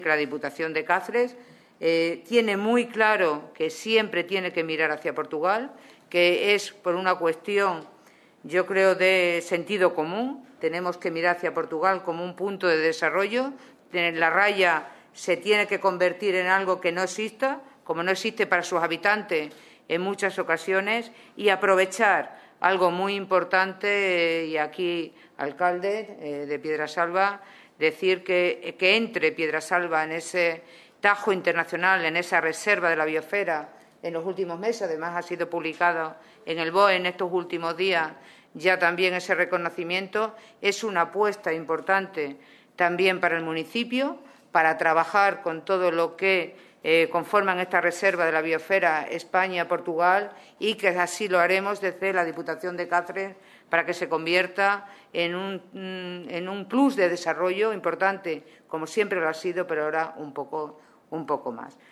La Diputación de Cáceres tiene muy claro que siempre tiene que mirar hacia Portugal, que es por una cuestión, yo creo, de sentido común. Tenemos que mirar hacia Portugal como un punto de desarrollo. La raya se tiene que convertir en algo que no exista, como no existe para sus habitantes en muchas ocasiones, y aprovechar algo muy importante, y aquí, alcalde de Piedrasalva, decir que entre Piedrasalva en ese Tajo internacional, en esa reserva de la biosfera en los últimos meses. Además, ha sido publicado en el BOE en estos últimos días ya también ese reconocimiento. Es una apuesta importante también para el municipio, para trabajar con todo lo que conforman esta reserva de la biosfera España-Portugal, y que así lo haremos desde la Diputación de Cáceres para que se convierta en un plus de desarrollo importante, como siempre lo ha sido, pero ahora un poco más.